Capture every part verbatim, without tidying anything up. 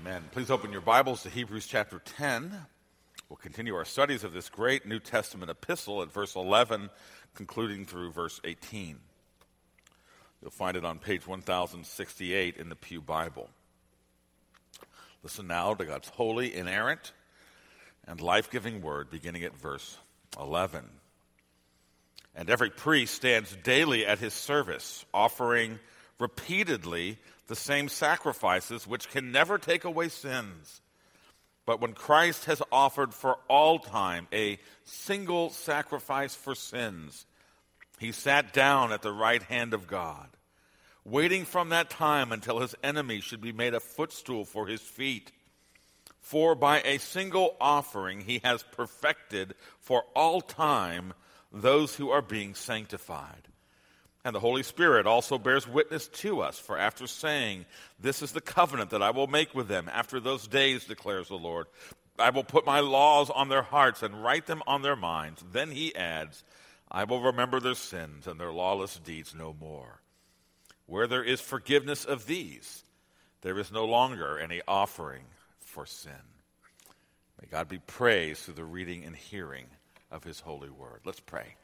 Amen. Please open your Bibles to Hebrews chapter ten. We'll continue our studies of this great New Testament epistle at verse eleven, concluding through verse eighteen. You'll find it on page one thousand sixty-eight in the Pew Bible. Listen now to God's holy, inerrant, and life-giving word, beginning at verse eleven. And every priest stands daily at his service, offering repeatedly the same sacrifices which can never take away sins. But when Christ has offered for all time a single sacrifice for sins, he sat down at the right hand of God, waiting from that time until his enemy should be made a footstool for his feet. For by a single offering he has perfected for all time those who are being sanctified. And the Holy Spirit also bears witness to us, for after saying, "This is the covenant that I will make with them after those days, declares the Lord, I will put my laws on their hearts and write them on their minds." Then he adds, "I will remember their sins and their lawless deeds no more. Where there is forgiveness of these, there is no longer any offering for sin." May God be praised through the reading and hearing of his holy word. Let's pray.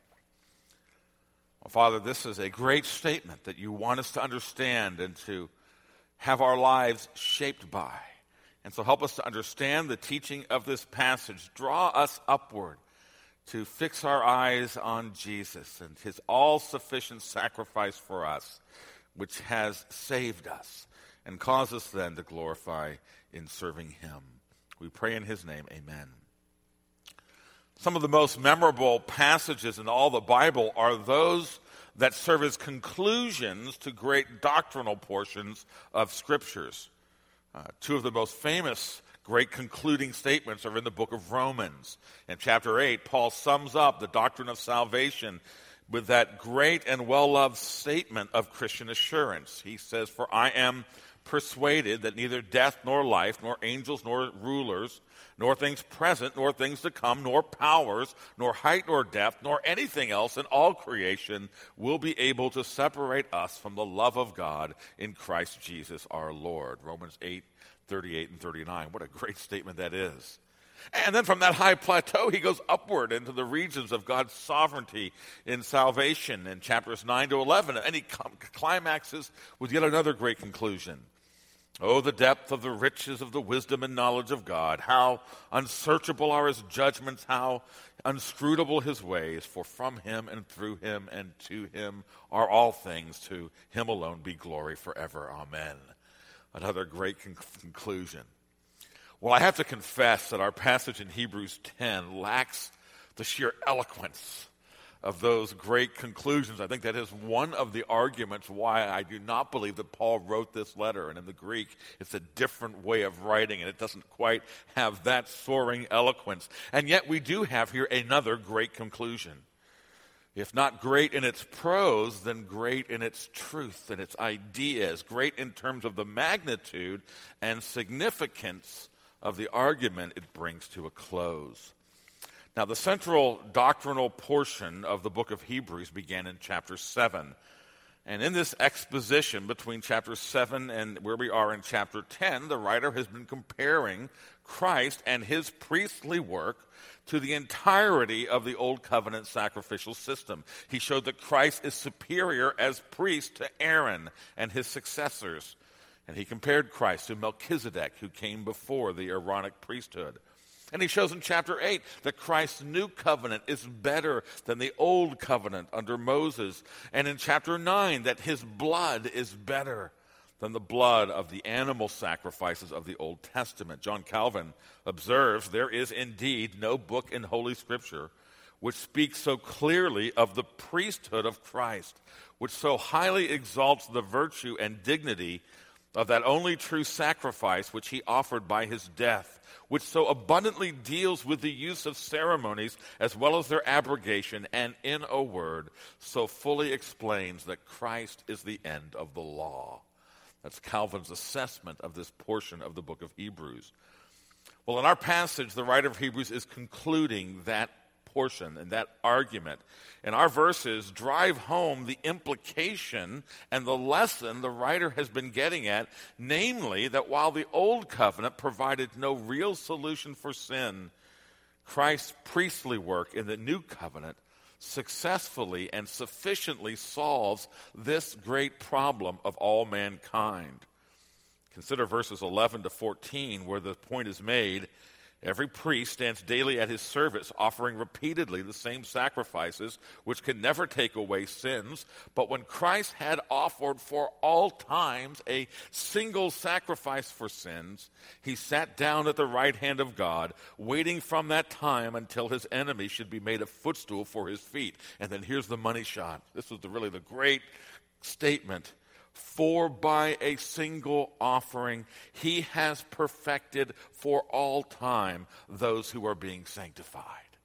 Well, Father, this is a great statement that you want us to understand and to have our lives shaped by. And so help us to understand the teaching of this passage. Draw us upward to fix our eyes on Jesus and his all-sufficient sacrifice for us, which has saved us, and cause us then to glorify in serving him. We pray in his name, amen. Some of the most memorable passages in all the Bible are those that serve as conclusions to great doctrinal portions of Scriptures. Uh, two of the most famous great concluding statements are in the book of Romans. In chapter eight, Paul sums up the doctrine of salvation with that great and well-loved statement of Christian assurance. He says, "For I am persuaded that neither death nor life, nor angels nor rulers, nor things present, nor things to come, nor powers, nor height nor depth, nor anything else in all creation will be able to separate us from the love of God in Christ Jesus our Lord." Romans eight, thirty-eight and thirty-nine. What a great statement that is. And then from that high plateau, he goes upward into the regions of God's sovereignty in salvation in chapters nine to eleven. And he climaxes with yet another great conclusion. "Oh, the depth of the riches of the wisdom and knowledge of God. How unsearchable are his judgments, how inscrutable his ways. For from him and through him and to him are all things. To him alone be glory forever. Amen." Another great con- conclusion. Well, I have to confess that our passage in Hebrews ten lacks the sheer eloquence of those great conclusions. I think that is one of the arguments why I do not believe that Paul wrote this letter. And in the Greek, it's a different way of writing, and it doesn't quite have that soaring eloquence. And yet we do have here another great conclusion. If not great in its prose, then great in its truth and its ideas, great in terms of the magnitude and significance of the argument it brings to a close. Now, the central doctrinal portion of the book of Hebrews began in chapter seven. And in this exposition between chapter seven and where we are in chapter ten, the writer has been comparing Christ and his priestly work to the entirety of the Old Covenant sacrificial system. He showed that Christ is superior as priest to Aaron and his successors. And he compared Christ to Melchizedek, who came before the Aaronic priesthood. And he shows in chapter eight that Christ's new covenant is better than the old covenant under Moses. And in chapter nine that his blood is better than the blood of the animal sacrifices of the Old Testament. John Calvin observes, "There is indeed no book in Holy Scripture which speaks so clearly of the priesthood of Christ, which so highly exalts the virtue and dignity of that only true sacrifice which he offered by his death, which so abundantly deals with the use of ceremonies as well as their abrogation, and in a word, so fully explains that Christ is the end of the law." That's Calvin's assessment of this portion of the book of Hebrews. Well, in our passage, the writer of Hebrews is concluding that portion and that argument in our verses drive home the implication and the lesson the writer has been getting at, namely that while the old covenant provided no real solution for sin, Christ's priestly work in the new covenant successfully and sufficiently solves this great problem of all mankind. Consider verses eleven to fourteen, where the point is made. Every priest stands daily at his service, offering repeatedly the same sacrifices, which can never take away sins. But when Christ had offered for all times a single sacrifice for sins, he sat down at the right hand of God, waiting from that time until his enemy should be made a footstool for his feet. And then here's the money shot. This was the, really the great statement. For by a single offering he has perfected for all time those who are being sanctified.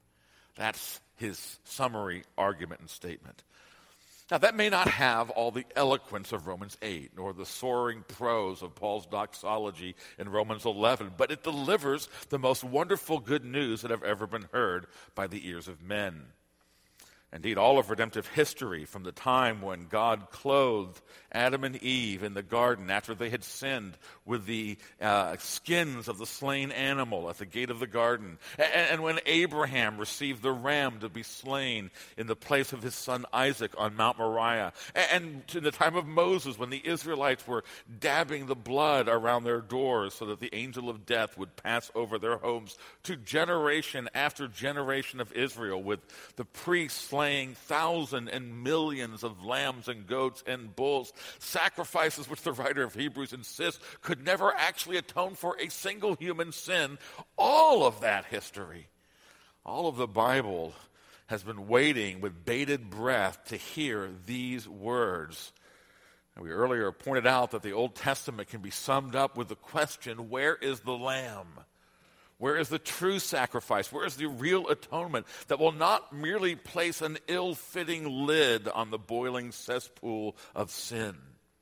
That's his summary argument and statement. Now, that may not have all the eloquence of Romans eight, nor the soaring prose of Paul's doxology in Romans eleven, but it delivers the most wonderful good news that have ever been heard by the ears of men. Indeed, all of redemptive history, from the time when God clothed Adam and Eve in the garden after they had sinned with the uh, skins of the slain animal at the gate of the garden, and, and when Abraham received the ram to be slain in the place of his son Isaac on Mount Moriah, and, and to the time of Moses when the Israelites were dabbing the blood around their doors so that the angel of death would pass over their homes, to generation after generation of Israel with the priests slaying thousands and millions of lambs and goats and bulls, sacrifices which the writer of Hebrews insists could never actually atone for a single human sin. All of that history, all of the Bible has been waiting with bated breath to hear these words. And we earlier pointed out that the Old Testament can be summed up with the question, where is the Lamb? Where is the true sacrifice? Where is the real atonement that will not merely place an ill-fitting lid on the boiling cesspool of sin,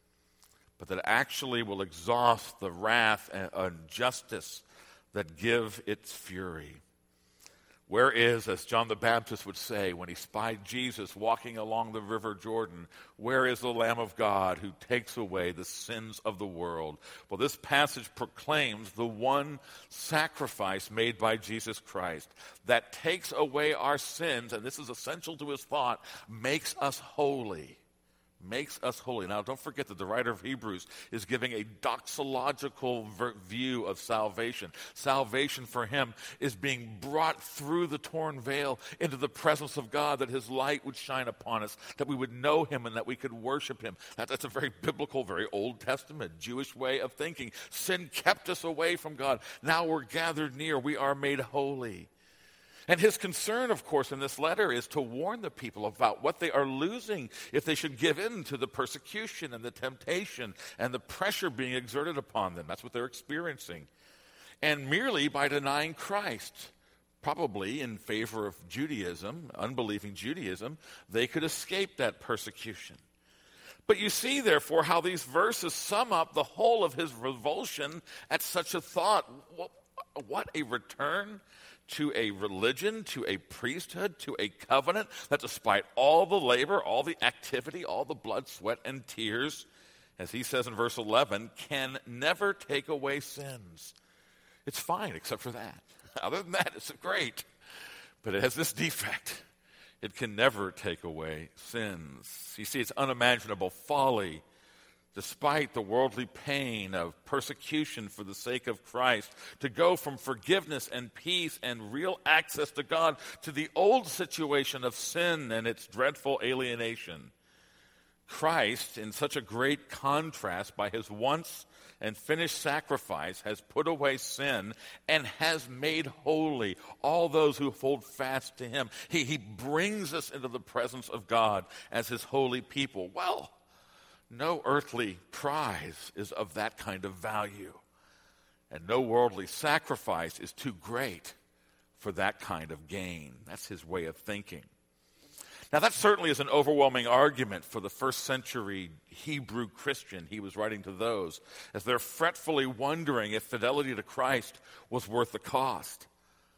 but that actually will exhaust the wrath and justice that give its fury? Where is, as John the Baptist would say when he spied Jesus walking along the river Jordan, where is the Lamb of God who takes away the sins of the world? Well, this passage proclaims the one sacrifice made by Jesus Christ that takes away our sins, and this is essential to his thought, makes us holy. Makes us holy. Now, don't forget that the writer of Hebrews is giving a doxological ver- view of salvation. Salvation for him is being brought through the torn veil into the presence of God, that his light would shine upon us, that we would know him and that we could worship him. That, that's a very biblical, very Old Testament, Jewish way of thinking. Sin kept us away from God. Now we're gathered near. We are made holy. And his concern, of course, in this letter is to warn the people about what they are losing if they should give in to the persecution and the temptation and the pressure being exerted upon them. That's what they're experiencing. And merely by denying Christ, probably in favor of Judaism, unbelieving Judaism, they could escape that persecution. But you see, therefore, how these verses sum up the whole of his revulsion at such a thought. What, what a return to a religion, to a priesthood, to a covenant that despite all the labor, all the activity, all the blood, sweat, and tears, as he says in verse eleven, can never take away sins. It's fine except for that. Other than that, it's great. But it has this defect. It can never take away sins. You see, it's unimaginable folly, despite the worldly pain of persecution for the sake of Christ, to go from forgiveness and peace and real access to God to the old situation of sin and its dreadful alienation. Christ, in such a great contrast by his once and finished sacrifice, has put away sin and has made holy all those who hold fast to him. He, he brings us into the presence of God as his holy people. Well, no earthly prize is of that kind of value, and no worldly sacrifice is too great for that kind of gain. That's his way of thinking. Now, that certainly is an overwhelming argument for the first century Hebrew Christian he was writing to those, as they're fretfully wondering if fidelity to Christ was worth the cost.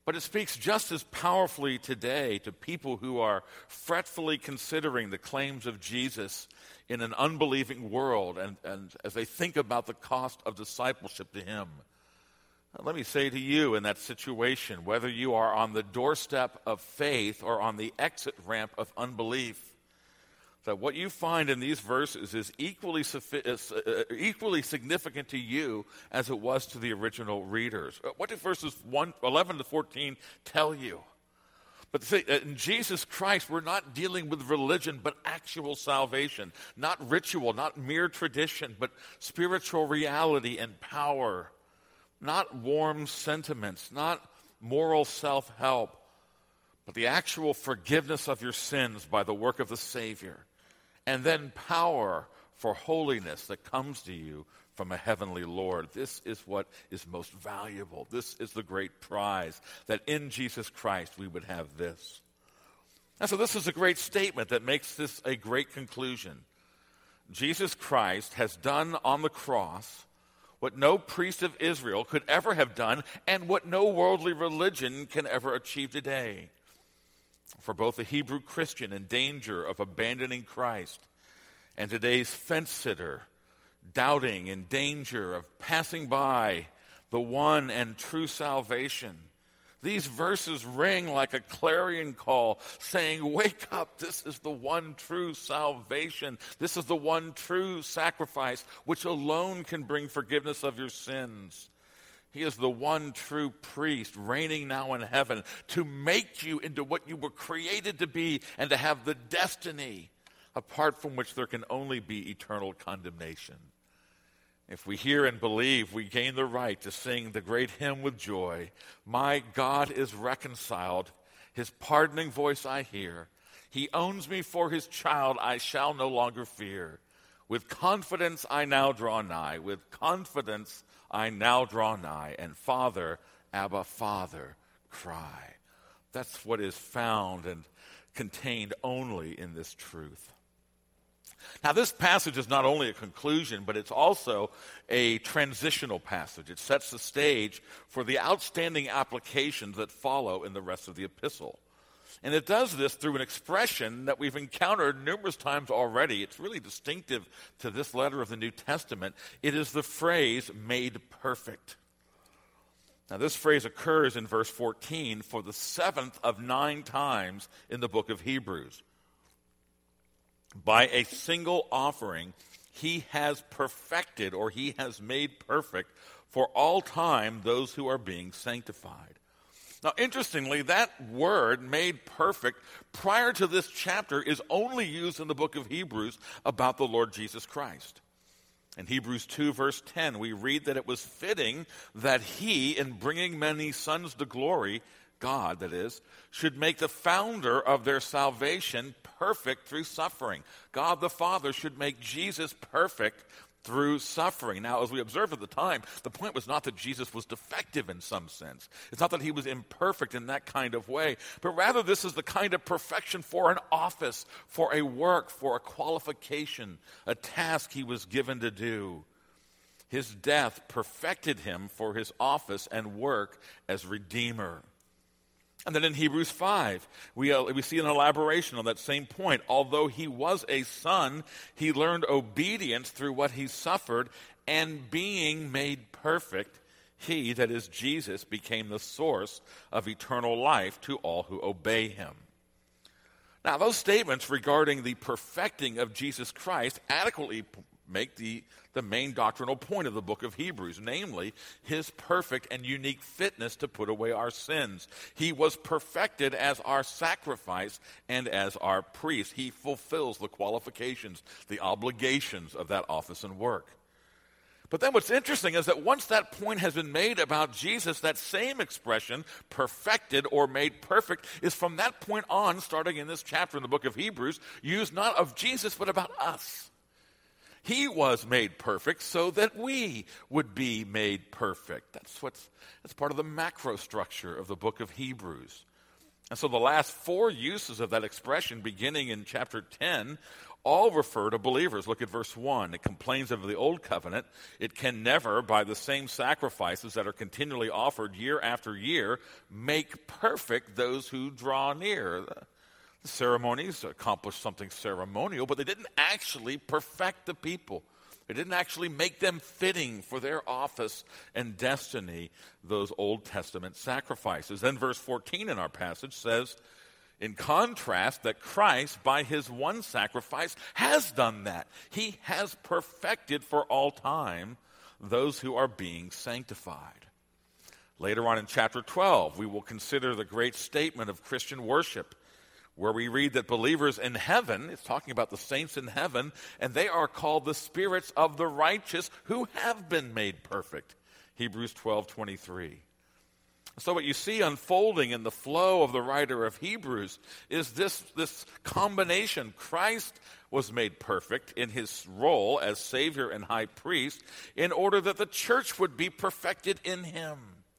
But it speaks just as powerfully today to people who are fretfully considering the claims of Jesus in an unbelieving world and, and as they think about the cost of discipleship to him. Now, let me say to you in that situation, whether you are on the doorstep of faith or on the exit ramp of unbelief, that what you find in these verses is equally, is, uh, equally significant to you as it was to the original readers. What do verses one, eleven to fourteen tell you? But see, in Jesus Christ, we're not dealing with religion, but actual salvation. Not ritual, not mere tradition, but spiritual reality and power. Not warm sentiments, not moral self-help, but the actual forgiveness of your sins by the work of the Savior. And then power for holiness that comes to you from a heavenly Lord. This is what is most valuable. This is the great prize, that in Jesus Christ we would have this. And so this is a great statement that makes this a great conclusion. Jesus Christ has done on the cross what no priest of Israel could ever have done and what no worldly religion can ever achieve today. For both the Hebrew Christian in danger of abandoning Christ and today's fence-sitter doubting in danger of passing by the one and true salvation, these verses ring like a clarion call saying, wake up, this is the one true salvation. This is the one true sacrifice which alone can bring forgiveness of your sins. He is the one true priest reigning now in heaven to make you into what you were created to be and to have the destiny apart from which there can only be eternal condemnation. If we hear and believe, we gain the right to sing the great hymn with joy. My God is reconciled. His pardoning voice I hear. He owns me for his child. I shall no longer fear. With confidence I now draw nigh. With confidence I now draw nigh. And Father, Abba, Father, cry. That's what is found and contained only in this truth. Now, this passage is not only a conclusion, but it's also a transitional passage. It sets the stage for the outstanding applications that follow in the rest of the epistle. And it does this through an expression that we've encountered numerous times already. It's really distinctive to this letter of the New Testament. It is the phrase, made perfect. Now, this phrase occurs in verse fourteen for the seventh of nine times in the book of Hebrews. By a single offering, he has perfected, or he has made perfect for all time those who are being sanctified. Now, interestingly, that word, made perfect, prior to this chapter is only used in the book of Hebrews about the Lord Jesus Christ. In Hebrews two, verse ten, we read that it was fitting that he, in bringing many sons to glory, God, that is, should make the founder of their salvation perfect through suffering. God the Father should make Jesus perfect through suffering. Now, as we observed at the time, the point was not that Jesus was defective in some sense. It's not that he was imperfect in that kind of way, but rather this is the kind of perfection for an office, for a work, for a qualification, a task he was given to do. His death perfected him for his office and work as Redeemer. And then in Hebrews five, we, uh, we see an elaboration on that same point. Although he was a son, he learned obedience through what he suffered, and being made perfect, he, that is Jesus, became the source of eternal life to all who obey him. Now, those statements regarding the perfecting of Jesus Christ adequately make the, the main doctrinal point of the book of Hebrews, namely his perfect and unique fitness to put away our sins. He was perfected as our sacrifice and as our priest. He fulfills the qualifications, the obligations of that office and work. But then what's interesting is that once that point has been made about Jesus, that same expression, perfected or made perfect, is from that point on, starting in this chapter in the book of Hebrews, used not of Jesus but about us. He was made perfect so that we would be made perfect. That's what's that's part of the macro structure of the book of Hebrews. And so the last four uses of that expression, beginning in chapter ten, all refer to believers. Look at verse one. It complains of the old covenant. It can never, by the same sacrifices that are continually offered year after year, make perfect those who draw near. The ceremonies accomplished something ceremonial, but they didn't actually perfect the people. They didn't actually make them fitting for their office and destiny, those Old Testament sacrifices. Then verse fourteen in our passage says, in contrast, that Christ, by his one sacrifice, has done that. He has perfected for all time those who are being sanctified. Later on in chapter twelve, we will consider the great statement of Christian worship, where we read that believers in heaven, it's talking about the saints in heaven, and they are called the spirits of the righteous who have been made perfect. Hebrews twelve twenty-three. So what you see unfolding in the flow of the writer of Hebrews is this, this combination. Christ was made perfect in his role as Savior and High Priest in order that the church would be perfected in him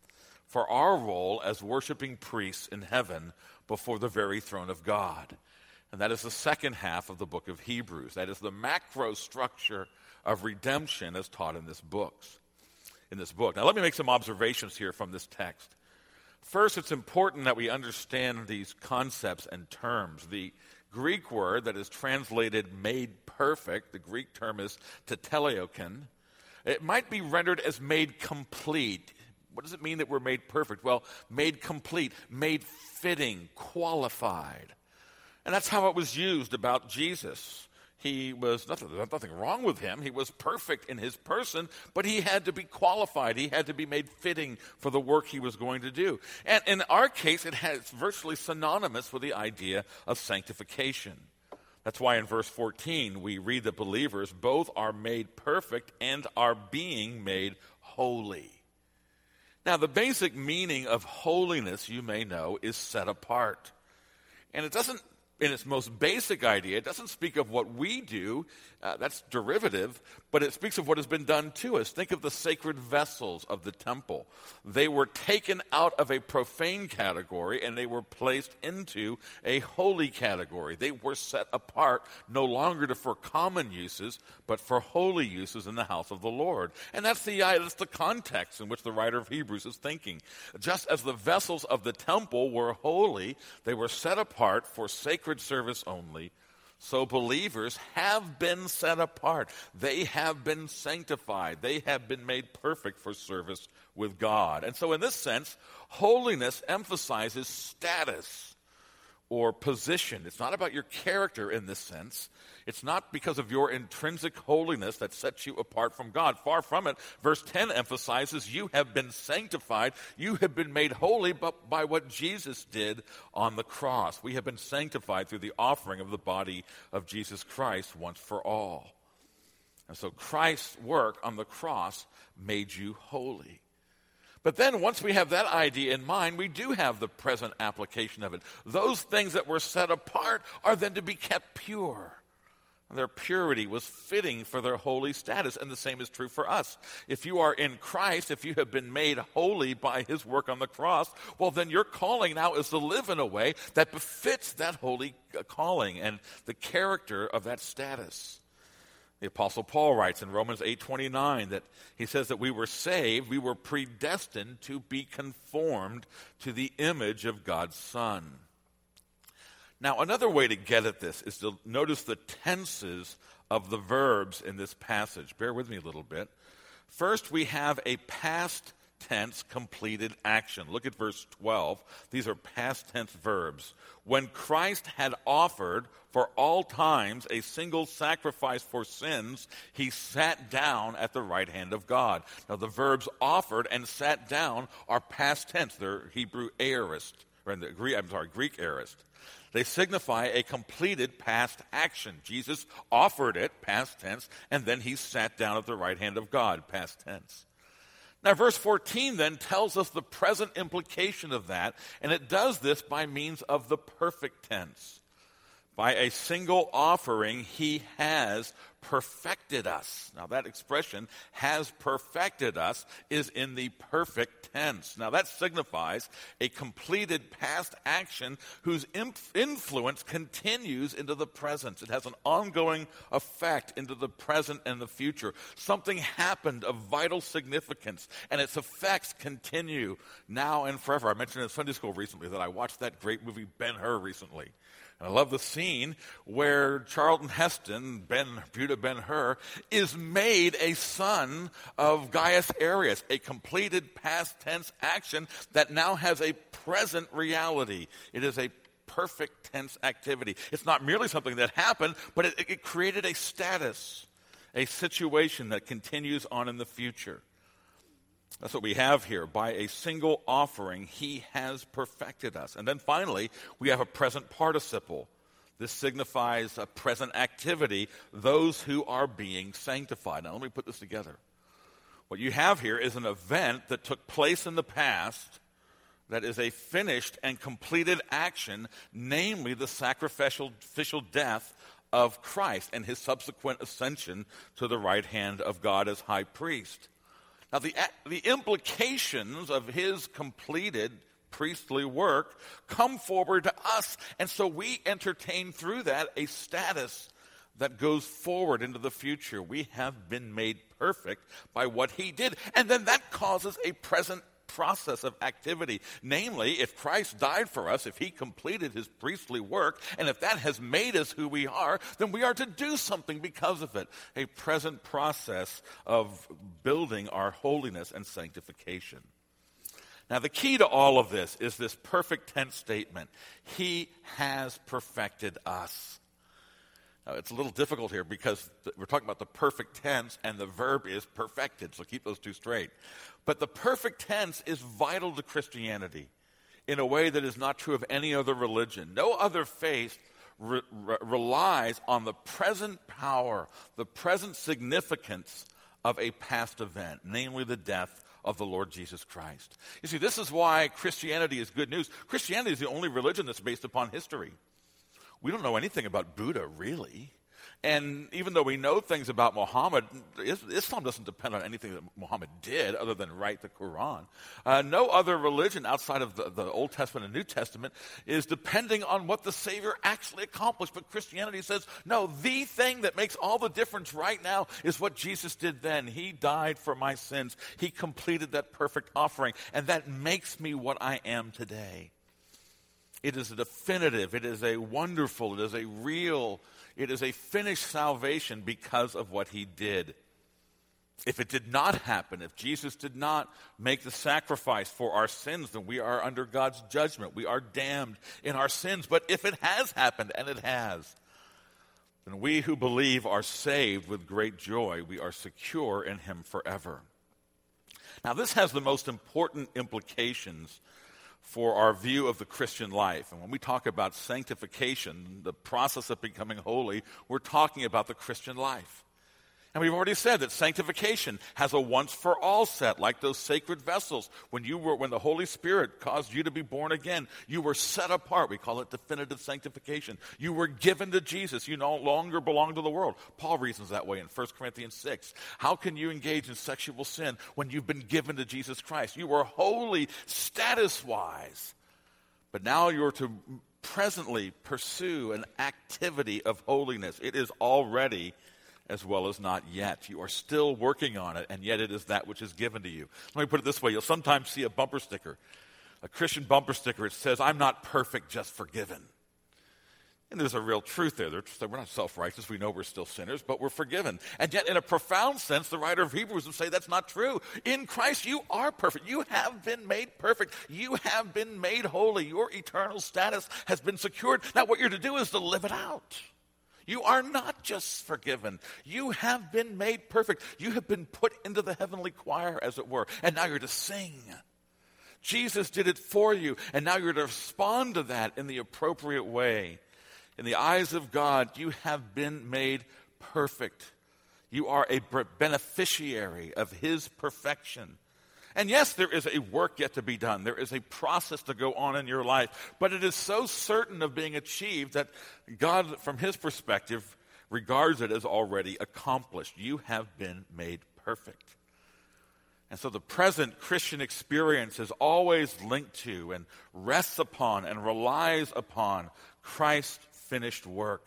for our role as worshiping priests in heaven before the very throne of God. And that is the second half of the book of Hebrews. That is the macro structure of redemption as taught in this book. In this book. Now let me make some observations here from this text. First, it's important that we understand these concepts and terms. The Greek word that is translated made perfect, the Greek term is tetelioken. It might be rendered as made complete. What does it mean that we're made perfect? Well, made complete, made fitting, qualified. And that's how it was used about Jesus. He was, nothing, there's nothing wrong with him. He was perfect in his person, but he had to be qualified. He had to be made fitting for the work he was going to do. And in our case, it has virtually synonymous with the idea of sanctification. That's why in verse fourteen, we read that believers both are made perfect and are being made holy. Now, the basic meaning of holiness, you may know, is set apart. And it doesn't, in its most basic idea, it doesn't speak of what we do, uh, that's derivative, but it speaks of what has been done to us. Think of the sacred vessels of the temple. They were taken out of a profane category and they were placed into a holy category. They were set apart no longer to, for common uses, but for holy uses in the house of the Lord. And that's the, uh, that's the context in which the writer of Hebrews is thinking. Just as the vessels of the temple were holy, they were set apart for sacred service only, so believers have been set apart. They have been sanctified. They have been made perfect for service with God. And so in this sense, holiness emphasizes status or position. It's not about your character in this sense. It's not because of your intrinsic holiness that sets you apart from God. Far from it. Verse ten emphasizes you have been sanctified. You have been made holy but by what Jesus did on the cross. We have been sanctified through the offering of the body of Jesus Christ once for all. And so Christ's work on the cross made you holy. But then once we have that idea in mind, we do have the present application of it. Those things that were set apart are then to be kept pure. Their purity was fitting for their holy status, and the same is true for us. If you are in Christ, if you have been made holy by his work on the cross, well, then your calling now is to live in a way that befits that holy calling and the character of that status. The Apostle Paul writes in Romans eight twenty-nine that he says that we were saved, we were predestined to be conformed to the image of God's Son. Now, another way to get at this is to notice the tenses of the verbs in this passage. Bear with me a little bit. First, we have a past tense completed action. Look at verse twelve. These are past tense verbs. When Christ had offered for all times a single sacrifice for sins, he sat down at the right hand of God. Now, the verbs offered and sat down are past tense. They're Hebrew aorist, or in the Greek, I'm sorry, Greek aorist. They signify a completed past action. Jesus offered it, past tense, and then he sat down at the right hand of God, past tense. Now, verse fourteen then tells us the present implication of that, and it does this by means of the perfect tense. By a single offering, he has perfected us. Now, that expression, has perfected us, is in the perfect tense. Now, that signifies a completed past action whose influence continues into the present. It has an ongoing effect into the present and the future. Something happened of vital significance, and its effects continue now and forever. I mentioned in Sunday school recently that I watched that great movie Ben-Hur recently. I love the scene where Charlton Heston, Ben, Buddha Ben-Hur, is made a son of Gaius Arius, a completed past tense action that now has a present reality. It is a perfect tense activity. It's not merely something that happened, but it, it created a status, a situation that continues on in the future. That's what we have here. By a single offering, he has perfected us. And then finally, we have a present participle. This signifies a present activity, those who are being sanctified. Now, let me put this together. What you have here is an event that took place in the past that is a finished and completed action, namely the sacrificial official death of Christ and his subsequent ascension to the right hand of God as high priest. Now, the, the implications of his completed priestly work come forward to us, and so we entertain through that a status that goes forward into the future. We have been made perfect by what he did, and then that causes a present process of activity. Namely, if Christ died for us, if he completed his priestly work, and if that has made us who we are, then we are to do something because of it. A present process of building our holiness and sanctification. Now, the key to all of this is this perfect tense statement. He has perfected us. Now, it's a little difficult here because we're talking about the perfect tense and the verb is perfected, so keep those two straight. But the perfect tense is vital to Christianity in a way that is not true of any other religion. No other faith re- re- relies on the present power, the present significance of a past event, namely the death of the Lord Jesus Christ. You see, this is why Christianity is good news. Christianity is the only religion that's based upon history. We don't know anything about Buddha, really. And even though we know things about Muhammad, Islam doesn't depend on anything that Muhammad did other than write the Quran. Uh, no other religion outside of the, the Old Testament and New Testament is depending on what the Savior actually accomplished. But Christianity says, no, the thing that makes all the difference right now is what Jesus did then. He died for my sins. He completed that perfect offering. And that makes me what I am today. It is a definitive, it is a wonderful, it is a real, it is a finished salvation because of what he did. If it did not happen, if Jesus did not make the sacrifice for our sins, then we are under God's judgment. We are damned in our sins. But if it has happened, and it has, then we who believe are saved with great joy. We are secure in him forever. Now, this has the most important implications for our view of the Christian life. And when we talk about sanctification, the process of becoming holy, we're talking about the Christian life. And we've already said that sanctification has a once-for-all set, like those sacred vessels. When you were, when the Holy Spirit caused you to be born again, you were set apart. We call it definitive sanctification. You were given to Jesus. You no longer belong to the world. Paul reasons that way in First Corinthians six. How can you engage in sexual sin when you've been given to Jesus Christ? You were holy status-wise, but now you're to presently pursue an activity of holiness. It is already as well as not yet. You are still working on it, and yet it is that which is given to you. Let me put it this way. You'll sometimes see a bumper sticker, a Christian bumper sticker. It says, I'm not perfect, just forgiven. And there's a real truth there. We're not self-righteous. We know we're still sinners, but we're forgiven. And yet, in a profound sense, the writer of Hebrews would say that's not true. In Christ, you are perfect. You have been made perfect. You have been made holy. Your eternal status has been secured. Now, what you're to do is to live it out. You are not just forgiven. You have been made perfect. You have been put into the heavenly choir, as it were, and now you're to sing. Jesus did it for you, and now you're to respond to that in the appropriate way. In the eyes of God, you have been made perfect. You are a beneficiary of his perfection. And yes, there is a work yet to be done. There is a process to go on in your life. But it is so certain of being achieved that God, from his perspective, regards it as already accomplished. You have been made perfect. And so the present Christian experience is always linked to and rests upon and relies upon Christ's finished work.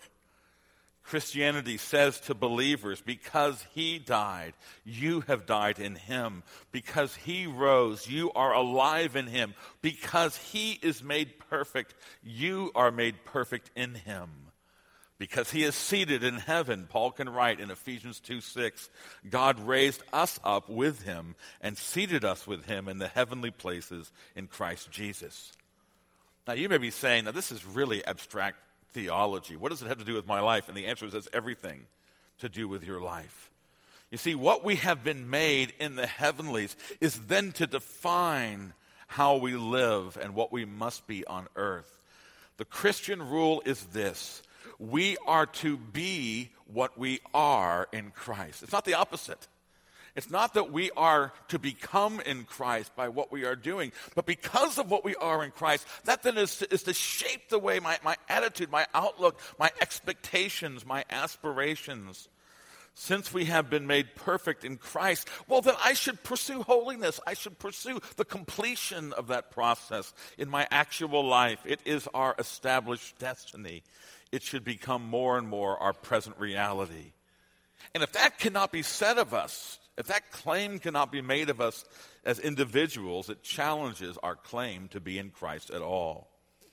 Christianity says to believers, because he died, you have died in him. Because he rose, you are alive in him. Because he is made perfect, you are made perfect in him. Because he is seated in heaven, Paul can write in Ephesians two six, God raised us up with him and seated us with him in the heavenly places in Christ Jesus. Now you may be saying, now this is really abstract theology. What does it have to do with my life? And the answer is it's everything to do with your life. You see, what we have been made in the heavenlies is then to define how we live and what we must be on earth. The Christian rule is this: we are to be what we are in Christ. It's not the opposite. It's not that we are to become in Christ by what we are doing, but because of what we are in Christ, that then is to, is to shape the way my, my attitude, my outlook, my expectations, my aspirations. Since we have been made perfect in Christ, well, then I should pursue holiness. I should pursue the completion of that process in my actual life. It is our established destiny. It should become more and more our present reality. And if that cannot be said of us, if that claim cannot be made of us as individuals, it challenges our claim to be in Christ at all.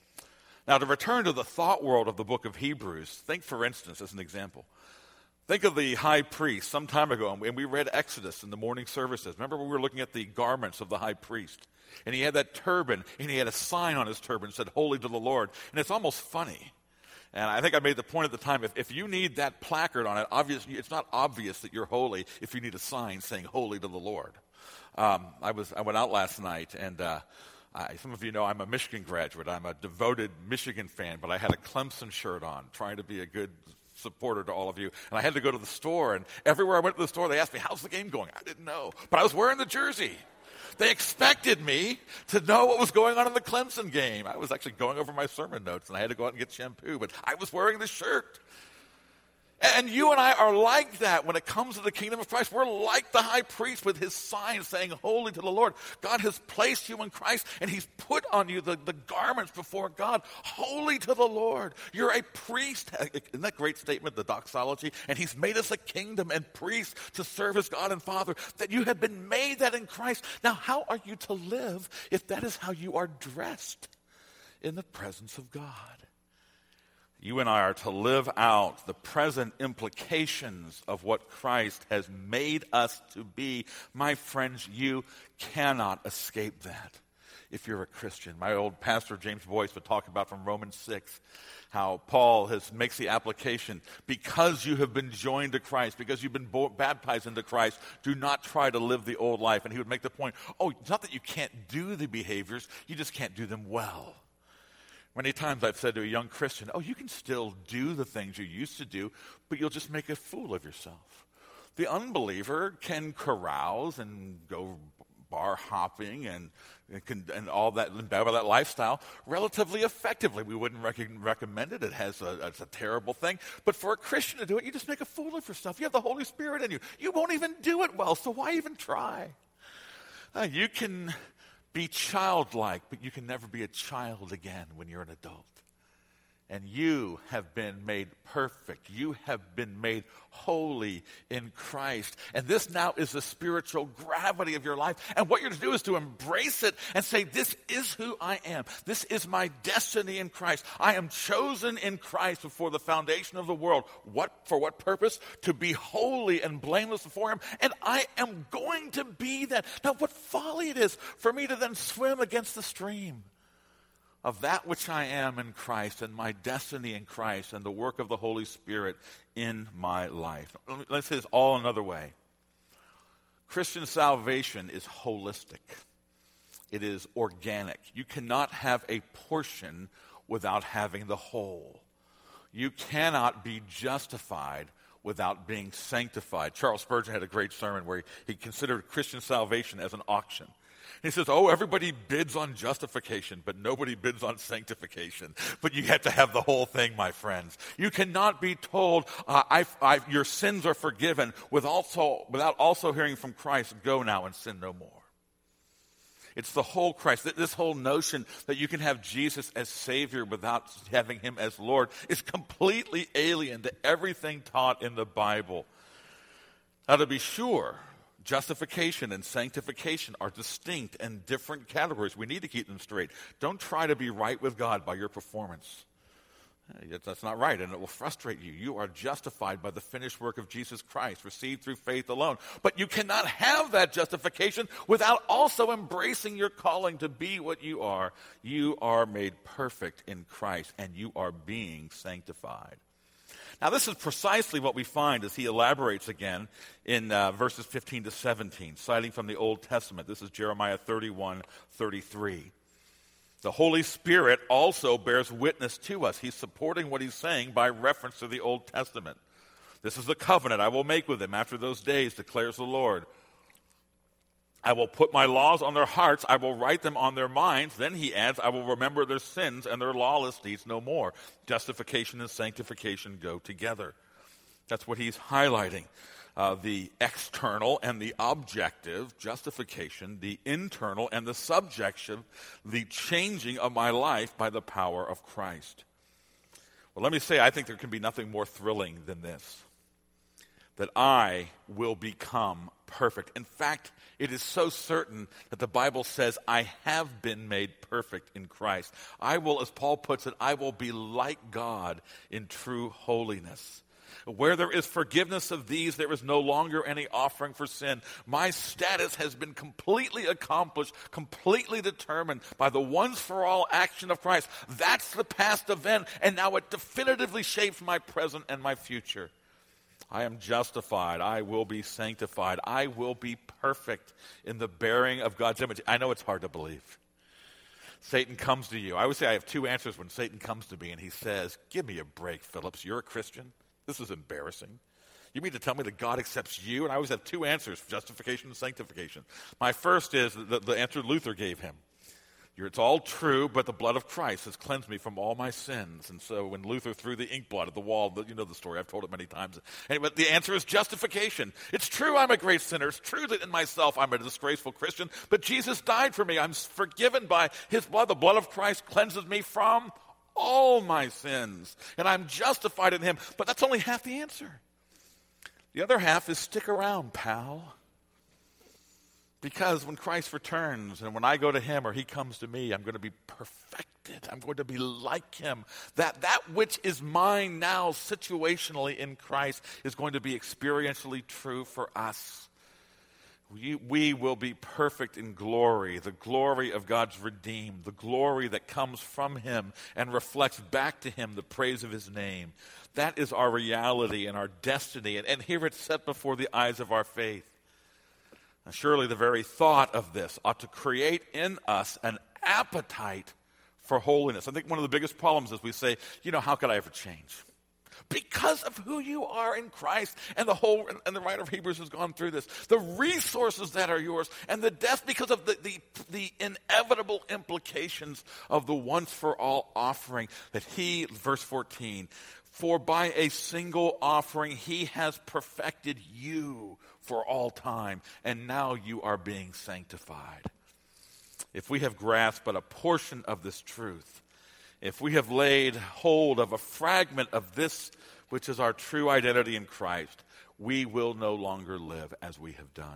Now, to return to the thought world of the book of Hebrews, think, for instance, as an example, think of the high priest some time ago, and we read Exodus in the morning services. Remember when we were looking at the garments of the high priest? And he had that turban, and he had a sign on his turban that said, Holy to the Lord. And it's almost funny. And I think I made the point at the time, if, if you need that placard on it, obvious, it's not obvious that you're holy if you need a sign saying Holy to the Lord. Um, I was I went out last night, and uh, I, some of you know I'm a Michigan graduate. I'm a devoted Michigan fan, but I had a Clemson shirt on, trying to be a good supporter to all of you. And I had to go to the store, and everywhere I went to the store, they asked me, how's the game going? I didn't know, but I was wearing the jersey. They expected me to know what was going on in the Clemson game. I was actually going over my sermon notes, and I had to go out and get shampoo, but I was wearing the shirt. And you and I are like that when it comes to the kingdom of Christ. We're like the high priest with his sign saying, Holy to the Lord. God has placed you in Christ, and he's put on you the, the garments before God. Holy to the Lord. You're a priest. Isn't that a great statement, the doxology? And he's made us a kingdom and priests to serve as God and Father, that you have been made that in Christ. Now, how are you to live if that is how you are dressed in the presence of God? You and I are to live out the present implications of what Christ has made us to be. My friends, you cannot escape that if you're a Christian. My old pastor, James Boyce, would talk about from Romans six, how Paul has makes the application, because you have been joined to Christ, because you've been bo- baptized into Christ, do not try to live the old life. And he would make the point, oh, it's not that you can't do the behaviors, you just can't do them well. Many times I've said to a young Christian, oh, you can still do the things you used to do, but you'll just make a fool of yourself. The unbeliever can carouse and go bar hopping and and, and all that, and have that lifestyle relatively effectively. We wouldn't rec- recommend it. It has a, it's a terrible thing. But for a Christian to do it, you just make a fool of yourself. You have the Holy Spirit in you. You won't even do it well, so why even try? Uh, you can be childlike, but you can never be a child again when you're an adult. And you have been made perfect. You have been made holy in Christ. And this now is the spiritual gravity of your life. And what you're to do is to embrace it and say, this is who I am. This is my destiny in Christ. I am chosen in Christ before the foundation of the world. What, for what purpose? To be holy and blameless before him. And I am going to be that. Now, what folly it is for me to then swim against the stream of that which I am in Christ and my destiny in Christ and the work of the Holy Spirit in my life. Let's say this all another way. Christian salvation is holistic. It is organic. You cannot have a portion without having the whole. You cannot be justified without being sanctified. Charles Spurgeon had a great sermon where he considered Christian salvation as an auction. He says, oh, everybody bids on justification, but nobody bids on sanctification. But you have to have the whole thing, my friends. You cannot be told, uh, I, I, your sins are forgiven with also, without also hearing from Christ, go now and sin no more. It's the whole Christ. This whole notion that you can have Jesus as Savior without having him as Lord is completely alien to everything taught in the Bible. Now, to be sure, justification and sanctification are distinct and different categories. We need to keep them straight. Don't try to be right with God by your performance. That's not right, and it will frustrate you. You are justified by the finished work of Jesus Christ, received through faith alone. But you cannot have that justification without also embracing your calling to be what you are. You are made perfect in Christ, and you are being sanctified. Now, this is precisely what we find as he elaborates again in uh, verses fifteen to seventeen, citing from the Old Testament. This is Jeremiah thirty-one thirty-three. The Holy Spirit also bears witness to us. He's supporting what he's saying by reference to the Old Testament. This is the covenant I will make with them after those days, declares the Lord. I will put my laws on their hearts. I will write them on their minds. Then he adds, I will remember their sins and their lawless deeds no more. Justification and sanctification go together. That's what he's highlighting. Uh, the external and the objective justification, the internal and the subjective, the changing of my life by the power of Christ. Well, let me say, I think there can be nothing more thrilling than this, that I will become perfect. In fact, it is so certain that the Bible says, I have been made perfect in Christ. I will, as Paul puts it, I will be like God in true holiness. Where there is forgiveness of these, there is no longer any offering for sin. My status has been completely accomplished, completely determined by the once-for-all action of Christ. That's the past event, and now it definitively shapes my present and my future. I am justified. I will be sanctified. I will be perfect in the bearing of God's image. I know it's hard to believe. Satan comes to you. I always say I have two answers when Satan comes to me and he says, give me a break, Phillips. You're a Christian? This is embarrassing. You mean to tell me that God accepts you? And I always have two answers, justification and sanctification. My first is the, the answer Luther gave him. It's all true, but the blood of Christ has cleansed me from all my sins. And so when Luther threw the ink blot at the wall, you know the story, I've told it many times. Anyway, the answer is justification. It's true I'm a great sinner. It's true that in myself I'm a disgraceful Christian, but Jesus died for me. I'm forgiven by his blood. The blood of Christ cleanses me from all my sins, and I'm justified in him. But that's only half the answer. The other half is stick around, pal. Because when Christ returns and when I go to him or he comes to me, I'm going to be perfected. I'm going to be like him. That that which is mine now situationally in Christ is going to be experientially true for us. We, we will be perfect in glory, the glory of God's redeemed, the glory that comes from him and reflects back to him the praise of his name. That is our reality and our destiny. And, and here it's set before the eyes of our faith. Now, surely the very thought of this ought to create in us an appetite for holiness. I think one of the biggest problems is we say, you know, how could I ever change? Because of who you are in Christ, and the whole, and the writer of Hebrews has gone through this, the resources that are yours, and the death because of the, the, the inevitable implications of the once-for-all offering that he, verse fourteen, for by a single offering he has perfected you for all time, and now you are being sanctified. If we have grasped but a portion of this truth, if we have laid hold of a fragment of this, which is our true identity in Christ, we will no longer live as we have done.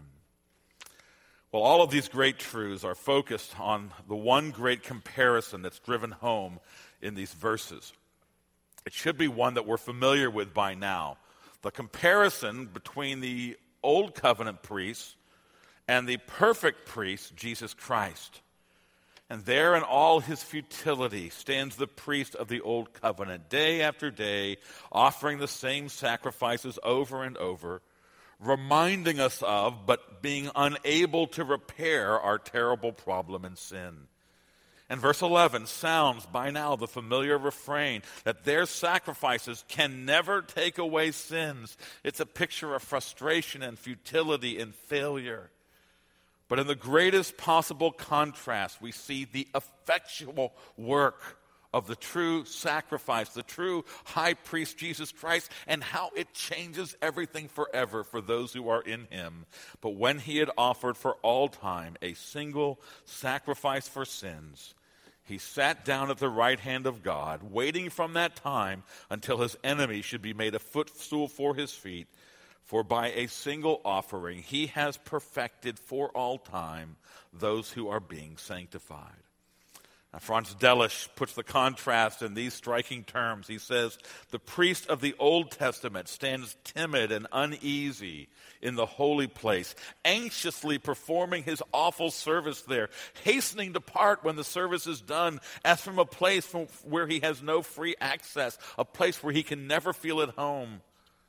Well, all of these great truths are focused on the one great comparison that's driven home in these verses. It should be one that we're familiar with by now. The comparison between the Old Covenant priests and the perfect priest, Jesus Christ. And there in all his futility stands the priest of the Old Covenant, day after day, offering the same sacrifices over and over, reminding us of, but being unable to repair, our terrible problem and sin. And verse eleven sounds by now the familiar refrain that their sacrifices can never take away sins. It's a picture of frustration and futility and failure. But in the greatest possible contrast, we see the effectual work of the true sacrifice, the true high priest Jesus Christ, and how it changes everything forever for those who are in him. But when he had offered for all time a single sacrifice for sins, he sat down at the right hand of God, waiting from that time until his enemy should be made a footstool for his feet. For by a single offering he has perfected for all time those who are being sanctified. Now, Franz Delitzsch puts the contrast in these striking terms. He says, the priest of the Old Testament stands timid and uneasy in the holy place, anxiously performing his awful service there, hastening to part when the service is done, as from a place from where he has no free access, a place where he can never feel at home.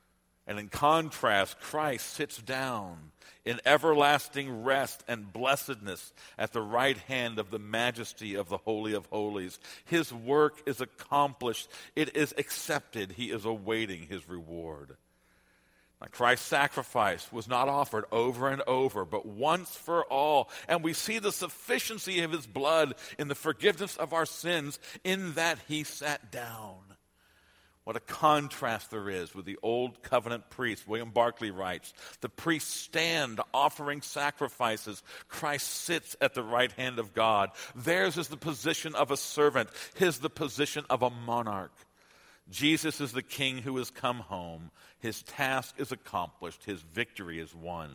And in contrast, Christ sits down in everlasting rest and blessedness at the right hand of the majesty of the Holy of Holies. His work is accomplished. It is accepted. He is awaiting his reward. Now, Christ's sacrifice was not offered over and over, but once for all. And we see the sufficiency of his blood in the forgiveness of our sins in that he sat down. What a contrast there is with the old covenant priests. William Barclay writes, the priests stand offering sacrifices. Christ sits at the right hand of God. Theirs is the position of a servant. His the position of a monarch. Jesus is the king who has come home. His task is accomplished. His victory is won.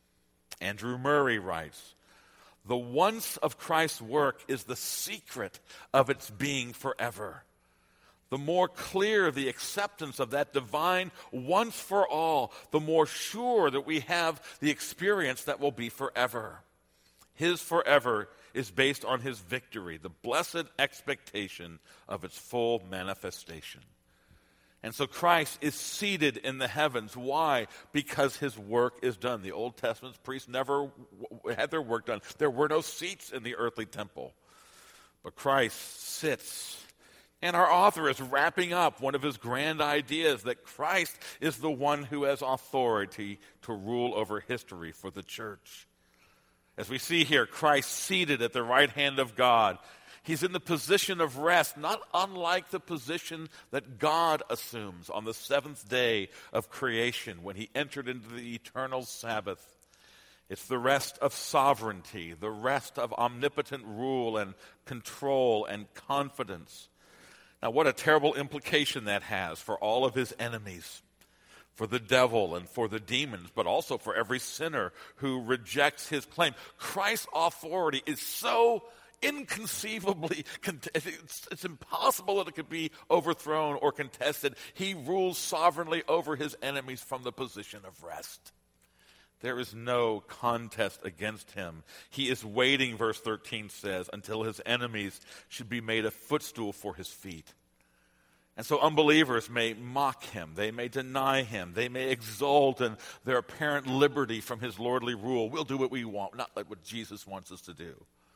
Andrew Murray writes, the once of Christ's work is the secret of its being forever. The more clear the acceptance of that divine once for all, the more sure that we have the experience that will be forever. His forever is based on his victory, the blessed expectation of its full manifestation. And so Christ is seated in the heavens. Why? Because his work is done. The Old Testament priests never had their work done. There were no seats in the earthly temple. But Christ sits. And our author is wrapping up one of his grand ideas that Christ is the one who has authority to rule over history for the church. As we see here, Christ seated at the right hand of God. He's in the position of rest, not unlike the position that God assumes on the seventh day of creation when he entered into the eternal Sabbath. It's the rest of sovereignty, the rest of omnipotent rule and control and confidence. Now, what a terrible implication that has for all of his enemies, for the devil and for the demons, but also for every sinner who rejects his claim. Christ's authority is so inconceivably, it's, it's impossible that it could be overthrown or contested. He rules sovereignly over his enemies from the position of rest. There is no contest against him. He is waiting, verse thirteen says, until his enemies should be made a footstool for his feet. And so unbelievers may mock him. They may deny him. They may exult in their apparent liberty from his lordly rule. We'll do what we want, not like what Jesus wants us to do.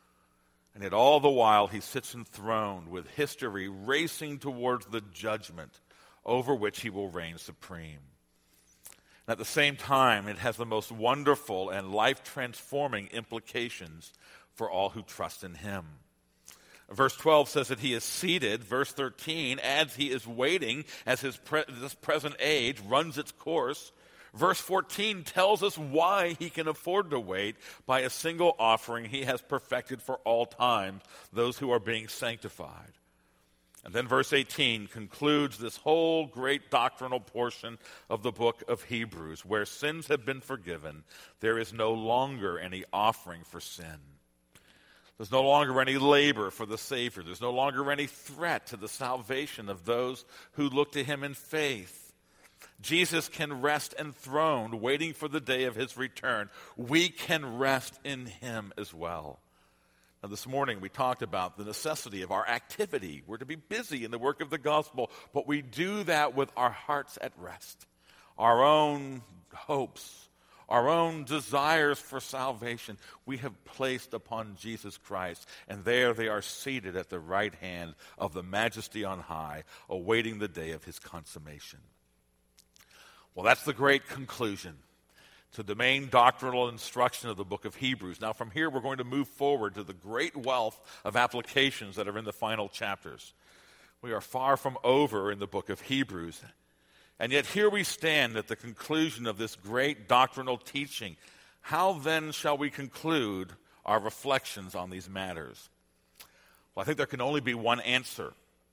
And yet all the while he sits enthroned with history racing towards the judgment over which he will reign supreme. And at the same time, it has the most wonderful and life-transforming implications for all who trust in him. Verse twelve says that he is seated. Verse thirteen adds he is waiting as his pre- this present age runs its course. Verse fourteen tells us why he can afford to wait. By a single offering he has perfected for all time those who are being sanctified. And then verse eighteen concludes this whole great doctrinal portion of the book of Hebrews. Where sins have been forgiven, there is no longer any offering for sin. There's no longer any labor for the Savior. There's no longer any threat to the salvation of those who look to him in faith. Jesus can rest enthroned, waiting for the day of his return. We can rest in him as well. Now, this morning we talked about the necessity of our activity. We're to be busy in the work of the gospel, but we do that with our hearts at rest. Our own hopes, our own desires for salvation, we have placed upon Jesus Christ, and there they are seated at the right hand of the Majesty on high, awaiting the day of his consummation. Well, that's the great conclusion to the main doctrinal instruction of the book of Hebrews. Now, from here, we're going to move forward to the great wealth of applications that are in the final chapters. We are far from over in the book of Hebrews. And yet here we stand at the conclusion of this great doctrinal teaching. How then shall we conclude our reflections on these matters? Well, I think there can only be one answer,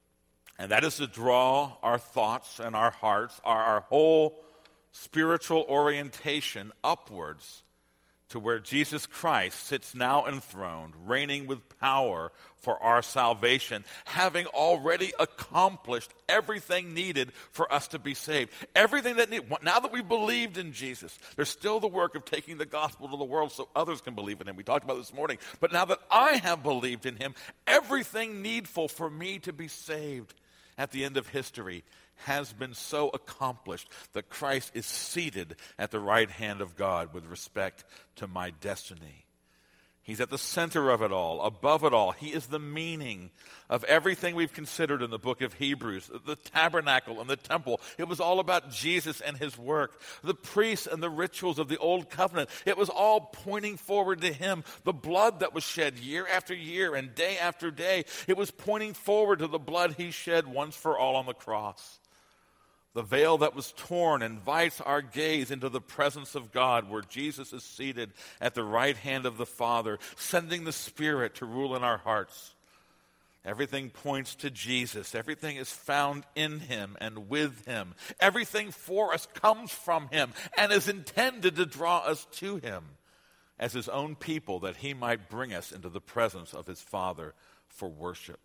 and that is to draw our thoughts and our hearts, our, our whole spiritual orientation upwards to where Jesus Christ sits now enthroned, reigning with power for our salvation, having already accomplished everything needed for us to be saved. Everything that need, now that we've believed in Jesus, there's still the work of taking the gospel to the world so others can believe in him. We talked about this morning. But now that I have believed in him, everything needful for me to be saved at the end of history has been so accomplished that Christ is seated at the right hand of God with respect to my destiny. He's at the center of it all, above it all. He is the meaning of everything we've considered in the book of Hebrews. The tabernacle and the temple, it was all about Jesus and his work. The priests and the rituals of the old covenant, it was all pointing forward to him. The blood that was shed year after year and day after day, it was pointing forward to the blood he shed once for all on the cross. The veil that was torn invites our gaze into the presence of God, where Jesus is seated at the right hand of the Father, sending the Spirit to rule in our hearts. Everything points to Jesus. Everything is found in him and with him. Everything for us comes from him and is intended to draw us to him as his own people, that he might bring us into the presence of his Father for worship.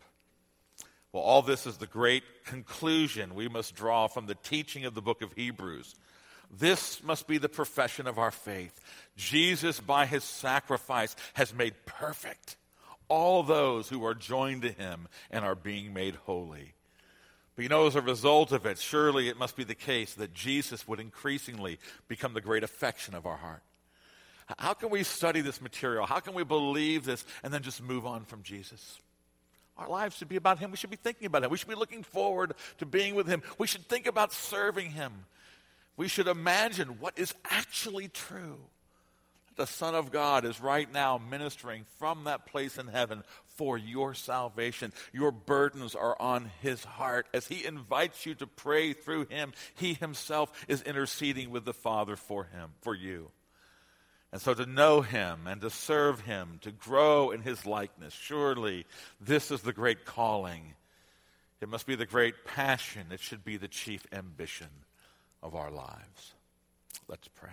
Well, all this is the great conclusion we must draw from the teaching of the book of Hebrews. This must be the profession of our faith. Jesus, by his sacrifice, has made perfect all those who are joined to him and are being made holy. But you know, as a result of it, surely it must be the case that Jesus would increasingly become the great affection of our heart. How can we study this material? How can we believe this and then just move on from Jesus? Our lives should be about him. We should be thinking about him. We should be looking forward to being with him. We should think about serving him. We should imagine what is actually true. The Son of God is right now ministering from that place in heaven for your salvation. Your burdens are on his heart. As he invites you to pray through him, he himself is interceding with the Father for him, for you. And so to know him and to serve him, to grow in his likeness, surely this is the great calling. It must be the great passion. It should be the chief ambition of our lives. Let's pray.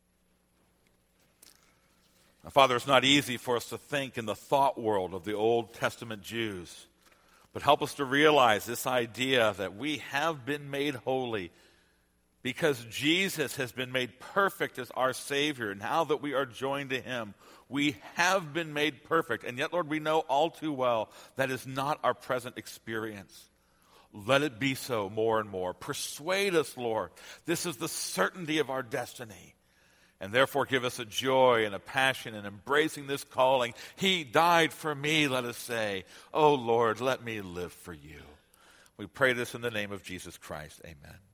Now, Father, it's not easy for us to think in the thought world of the Old Testament Jews, but help us to realize this idea that we have been made holy because Jesus has been made perfect as our Savior. Now that we are joined to him, we have been made perfect. And yet, Lord, we know all too well that is not our present experience. Let it be so more and more. Persuade us, Lord. This is the certainty of our destiny. And therefore give us a joy and a passion in embracing this calling. He died for me, let us say. Oh, Lord, let me live for you. We pray this in the name of Jesus Christ. Amen.